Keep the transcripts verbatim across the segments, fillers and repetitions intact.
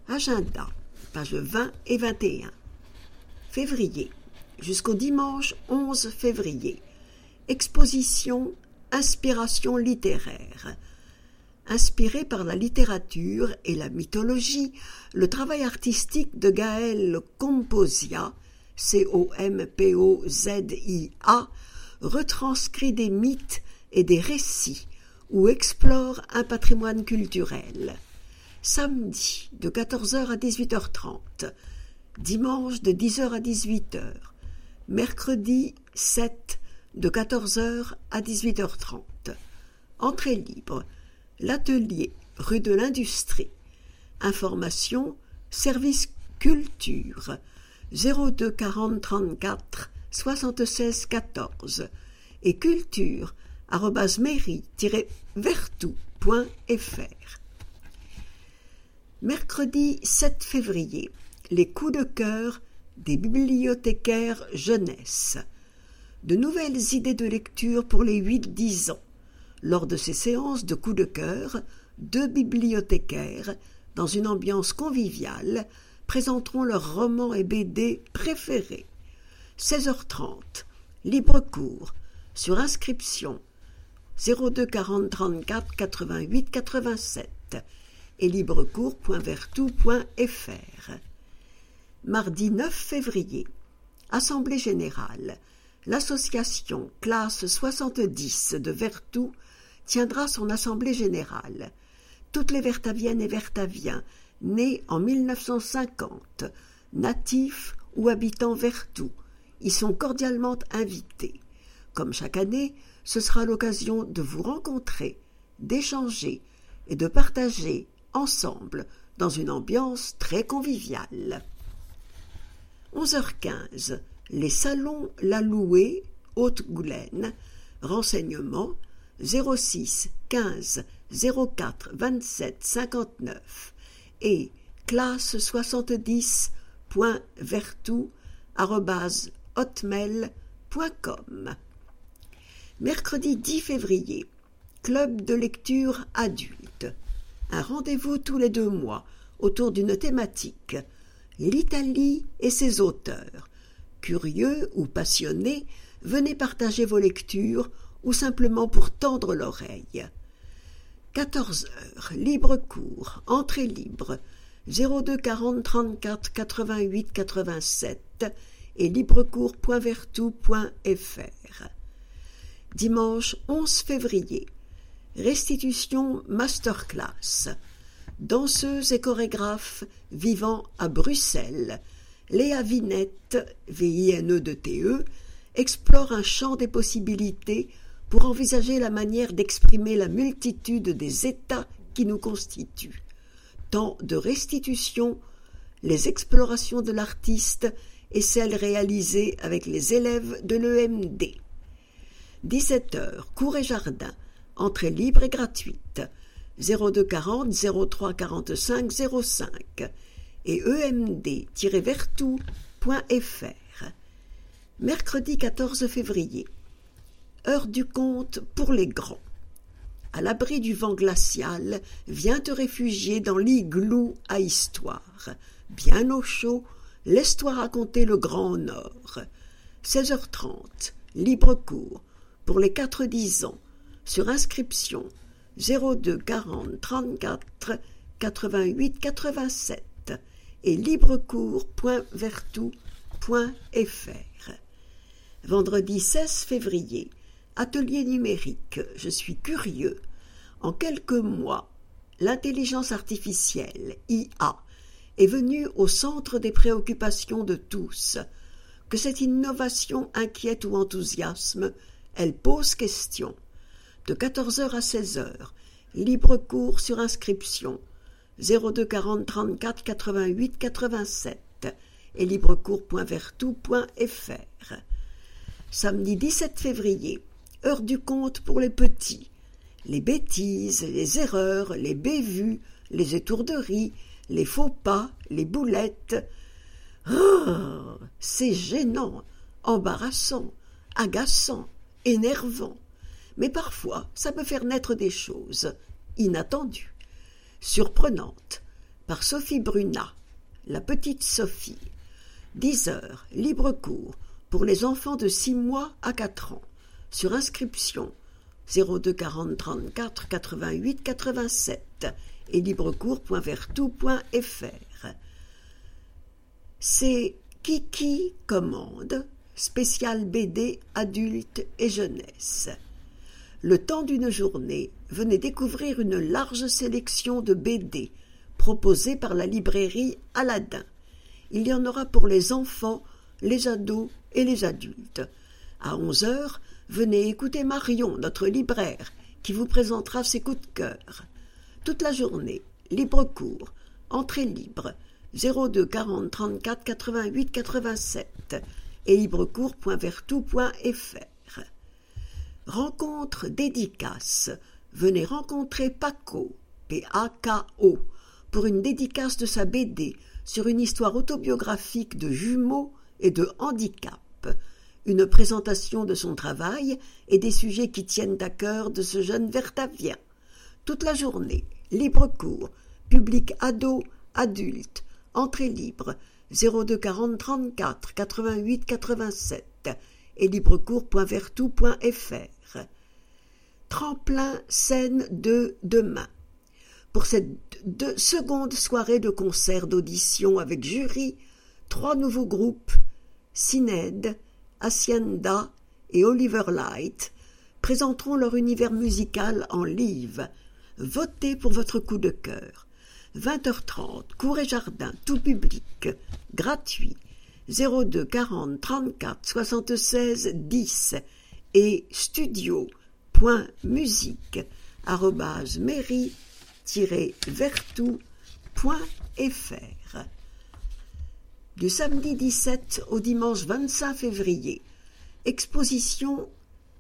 Agenda, pages vingt et vingt et un. Février, jusqu'au dimanche onze février. Exposition Inspiration littéraire. Inspiré par la littérature et la mythologie, le travail artistique de Gaël Composia, C O M P O Z I A, retranscrit des mythes et des récits ou explore un patrimoine culturel. Samedi, de quatorze heures à dix-huit heures trente. Dimanche, de dix heures à dix-huit heures. Mercredi sept, de quatorze heures à dix-huit heures trente. Entrée libre. L'atelier, rue de l'Industrie. Information, service culture, zéro deux quarante trente-quatre soixante-seize quatorze et culture arobase mairie tiret vertou point f r. Mercredi sept février, les coups de cœur des bibliothécaires jeunesse. De nouvelles idées de lecture pour les huit dix ans. Lors de ces séances de coups de cœur, deux bibliothécaires, dans une ambiance conviviale, présenteront leurs romans et B D préférés. seize heures trente, libre cours, sur inscription, zéro deux quarante trente-quatre quatre-vingt-huit quatre-vingt-sept et librecours point vertou point f r. Mardi neuf février, Assemblée générale. L'association Classe soixante-dix de Vertou tiendra son assemblée générale. Toutes les Vertaviennes et Vertaviens, nés en mille neuf cent cinquante, natifs ou habitant Vertou, y sont cordialement invités. Comme chaque année, ce sera l'occasion de vous rencontrer, d'échanger et de partager ensemble dans une ambiance très conviviale. onze heures quinze, les salons La Louée, Haute-Goulaine, renseignements zéro six quinze zéro quatre vingt-sept cinquante-neuf et classe soixante-dix point vertou arobase hotmail point com. Mercredi dix février, club de lecture adulte. Un rendez-vous tous les deux mois autour d'une thématique, l'Italie et ses auteurs. Curieux ou passionnés, venez partager vos lectures ou simplement pour tendre l'oreille. quatorze heures, libre cours, entrée libre, zéro deux quarante trente-quatre quatre-vingt-huit quatre-vingt-sept et librecours point vertou point f r. Dimanche onze février, restitution masterclass. Danseuse et chorégraphe vivant à Bruxelles, Léa Vinette, V I N E D T E, explore un champ des possibilités pour envisager la manière d'exprimer la multitude des états qui nous constituent. Tant de restitution, les explorations de l'artiste et celles réalisées avec les élèves de l'E M D. dix-sept heures, cours et jardin, entrée libre et gratuite, zéro deux quarante zéro trois quarante-cinq zéro cinq et e m d tiret vertou point f r. Mercredi quatorze février, heure du conte pour les grands. À l'abri du vent glacial, viens te réfugier dans l'igloo à histoire. Bien au chaud, laisse-toi raconter le Grand Nord. seize heures trente, libre cours, pour les quatre dix ans, sur inscription, zéro deux quarante trente-quatre quatre-vingt-huit quatre-vingt-sept et librecours point vertou point f r. Vendredi seize février, atelier numérique, je suis curieux. En quelques mois, l'intelligence artificielle, I A, est venue au centre des préoccupations de tous. Que cette innovation inquiète ou enthousiasme, elle pose question. De quatorze heures à seize heures, libre cours sur inscription, zéro deux quarante trente-quatre quatre-vingt-huit quatre-vingt-sept et librecours point vertou point f r. Samedi dix-sept février, heure du conte pour les petits. Les bêtises, les erreurs, les bévues, les étourderies, les faux pas, les boulettes. Oh, c'est gênant, embarrassant, agaçant, énervant. Mais parfois, ça peut faire naître des choses inattendues, surprenantes, par Sophie Brunat, La Petite Sophie. dix heures, libre cours pour les enfants de six mois à quatre ans. Sur inscription zéro deux quarante trente-quatre quatre-vingt-huit quatre-vingt-sept et librecours point vertou point f r. C'est Kiki Commande, spécial B D adulte et jeunesse. Le temps d'une journée, venez découvrir une large sélection de B D proposée par la librairie Aladdin. Il y en aura pour les enfants, les ados et les adultes. À onze heures, venez écouter Marion, notre libraire, qui vous présentera ses coups de cœur. Toute la journée, libre cours, entrée libre, zéro deux quarante trente-quatre quatre-vingt-huit quatre-vingt-sept et librecours point vertou point f r. Rencontre dédicace. Venez rencontrer Paco, P A K O, pour une dédicace de sa B D sur une histoire autobiographique de jumeaux et de handicap. Une présentation de son travail et des sujets qui tiennent à cœur de ce jeune vertavien. Toute la journée, libre cours, public ado, adulte, entrée libre, zéro deux quarante trente-quatre quatre-vingt-huit quatre-vingt-sept et librecours point vertou point f r. Tremplin scène de demain. Pour cette deux, seconde soirée de concert d'audition avec jury, trois nouveaux groupes, Cined, Hacienda et Oliver Light, présenteront leur univers musical en live. Votez pour votre coup de cœur. vingt heures trente, cours et jardin, tout public, gratuit, zéro deux quarante trente-quatre soixante-seize dix et studio.musique arobase mairie-vertou point f r. Du samedi dix-sept au dimanche vingt-cinq février, exposition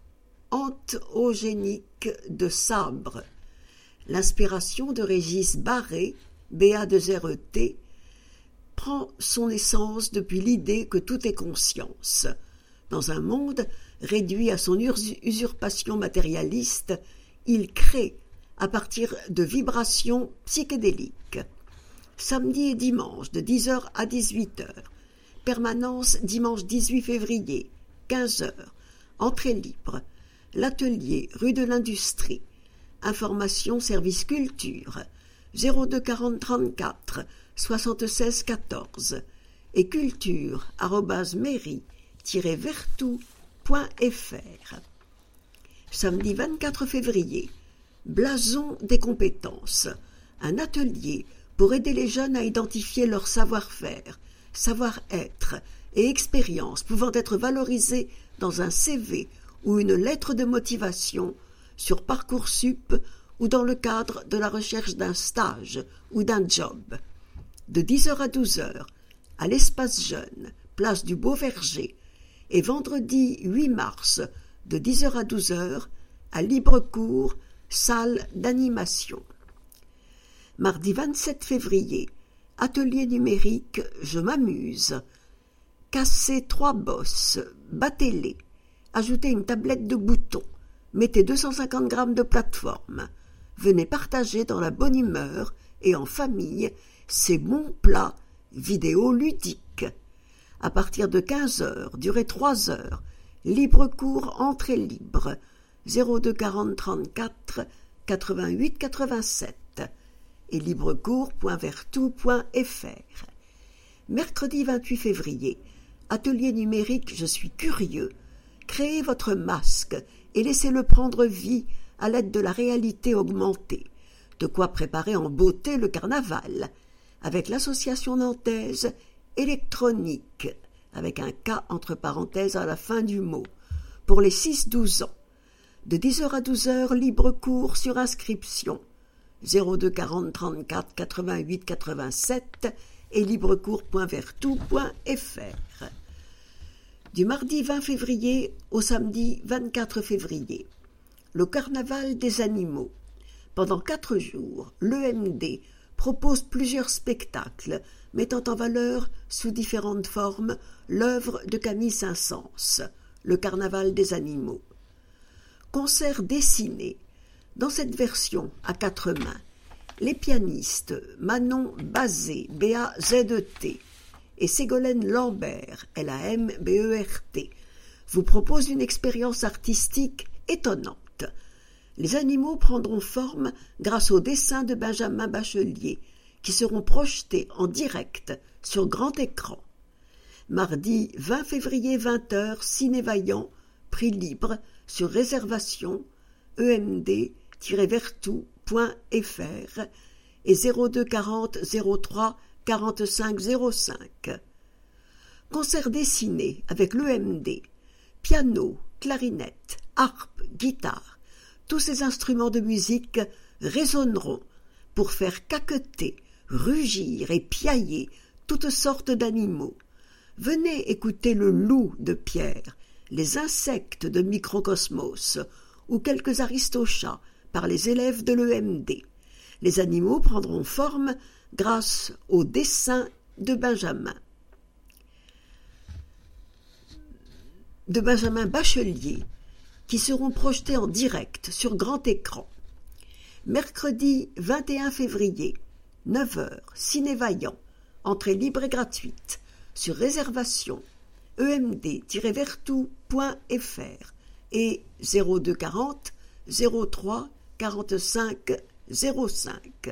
anthogénique de Sabre. L'inspiration de Régis Barré, B A deux R E T, prend son essence depuis l'idée que tout est conscience. Dans un monde réduit à son usurpation matérialiste, il crée à partir de vibrations psychédéliques. Samedi et dimanche de dix heures à dix-huit heures. Permanence dimanche dix-huit février, quinze heures. Entrée libre. L'atelier rue de l'Industrie. Information service culture. zéro deux quarante trente-quatre soixante-seize quatorze et culture arobase mairie-vertou point f r. Samedi vingt-quatre février. Blason des compétences. Un atelier pour aider les jeunes à identifier leur savoir-faire, savoir-être et expérience pouvant être valorisés dans un C V ou une lettre de motivation sur Parcoursup ou dans le cadre de la recherche d'un stage ou d'un job. De dix heures à douze heures, à l'Espace Jeune, place du Beau-Verger, et vendredi huit mars, de dix heures à douze heures, à Librecours, salle d'animation. Mardi vingt-sept février, atelier numérique, je m'amuse. Cassez trois bosses, battez-les. Ajoutez une tablette de boutons. Mettez deux cent cinquante grammes de plateforme. Venez partager dans la bonne humeur et en famille ces bons plats vidéoludiques. À partir de quinze heures, durée trois heures, libre cours, entrée libre, zéro deux quarante trente-quatre quatre-vingt-huit quatre-vingt-sept et librecours point vertou point f r. Mercredi vingt-huit février, atelier numérique Je suis curieux. Créez votre masque et laissez-le prendre vie à l'aide de la réalité augmentée. De quoi préparer en beauté le carnaval, avec l'association nantaise électronique, avec un K entre parenthèses à la fin du mot, pour les six douze ans. De dix heures à douze heures, libre cours sur inscription, zéro deux quarante trente-quatre quatre-vingt-huit quatre-vingt-sept et librecours point vertou point f r. Du mardi vingt février au samedi vingt-quatre février, le carnaval des animaux. Pendant quatre jours, l'E M D propose plusieurs spectacles mettant en valeur, sous différentes formes, l'œuvre de Camille Saint-Saëns, le carnaval des animaux. Concert dessiné. Dans cette version à quatre mains, Les pianistes Manon Bazet, B A Z E T, et Ségolène Lambert, L A M B E R T, vous proposent une expérience artistique étonnante. Les animaux prendront forme grâce aux dessins de Benjamin Bachelier, qui seront projetés en direct sur grand écran. Mardi vingt février vingt heures, Ciné Vaillant, prix libre, sur réservation, e m d tiret vertou point f r et zéro deux quarante zéro trois quarante-cinq zéro cinq. Concert dessiné avec l'E M D, piano, clarinette, harpe, guitare, tous ces instruments de musique résonneront pour faire caqueter, rugir et piailler toutes sortes d'animaux. Venez écouter le loup de Pierre, les insectes de Microcosmos ou quelques aristochats par les élèves de l'E M D. Les animaux prendront forme grâce au dessin de Benjamin. de Benjamin Bachelier, qui seront projetés en direct sur grand écran. Mercredi vingt et un février, neuf heures, Ciné Vaillant, entrée libre et gratuite, sur réservation, e m d tiret vertou point f r et zéro deux quarante zéro trois quarante-cinq zéro cinq.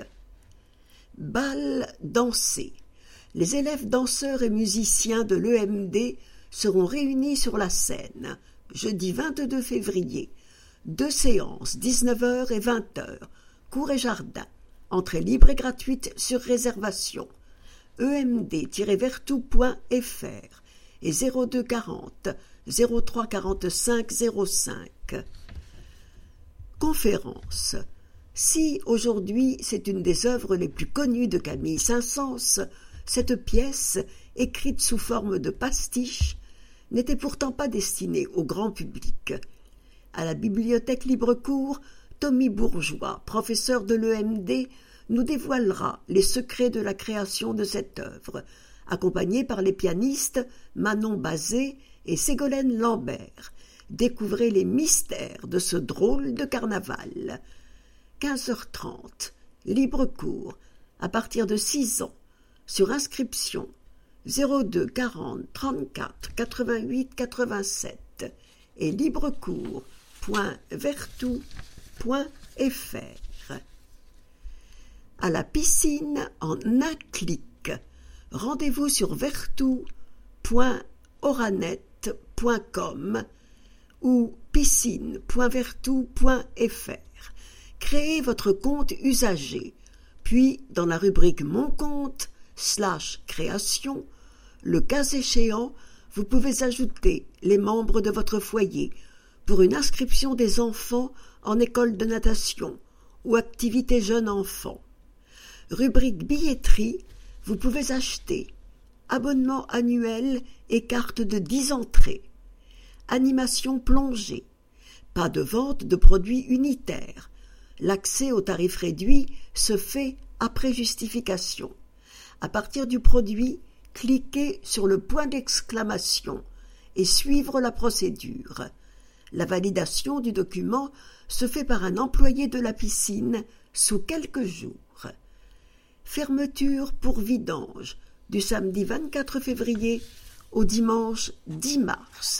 Bal dansé. Les élèves danseurs et musiciens de l'E M D seront réunis sur la scène, jeudi vingt-deux février, deux séances, dix-neuf heures et vingt heures, cours et jardin, entrée libre et gratuite sur réservation, e m d tiret vertou point f r et zéro deux quarante zéro trois quarante-cinq zéro cinq. Conférence. Si aujourd'hui c'est une des œuvres les plus connues de Camille Saint-Saëns, cette pièce, écrite sous forme de pastiche, n'était pourtant pas destinée au grand public. À la bibliothèque Librecourt, Tommy Bourgeois, professeur de l'E M D, nous dévoilera les secrets de la création de cette œuvre, accompagné par les pianistes Manon Bazet et Ségolène Lambert. Découvrez les mystères de ce drôle de carnaval. quinze heures trente, Librecourt, à partir de six ans, sur inscription zéro deux quarante trente-quatre quatre-vingt-huit quatre-vingt-sept et librecourt point vertou point f r. À la piscine en un clic. Rendez-vous sur vertou point oranet point com ou piscine point vertou point f r. Créez votre compte usager, puis dans la rubrique Mon compte slash création, le cas échéant, vous pouvez ajouter les membres de votre foyer pour une inscription des enfants en école de natation ou activité jeune enfant. Rubrique billetterie, vous pouvez acheter abonnement annuel et carte de dix entrées. Animation plongée, pas de vente de produits unitaires. L'accès au tarif réduit se fait après justification. À partir du produit, cliquez sur le point d'exclamation et suivre la procédure. La validation du document se fait par un employé de la piscine sous quelques jours. Fermeture pour vidange du samedi vingt-quatre février au dimanche dix mars.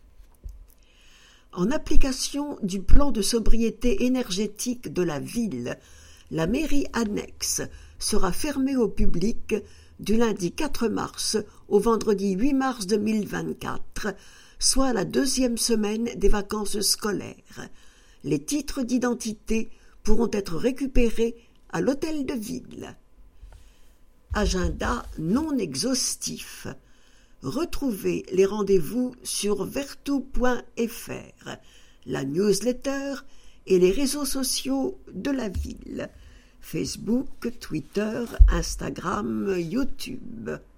En application du plan de sobriété énergétique de la ville, la mairie annexe sera fermée au public du lundi quatre mars au vendredi huit mars deux mille vingt-quatre, soit la deuxième semaine des vacances scolaires. Les titres d'identité pourront être récupérés à l'hôtel de ville. Agenda non exhaustif. Retrouvez les rendez-vous sur vertou point f r, la newsletter et les réseaux sociaux de la ville. Facebook, Twitter, Instagram, YouTube.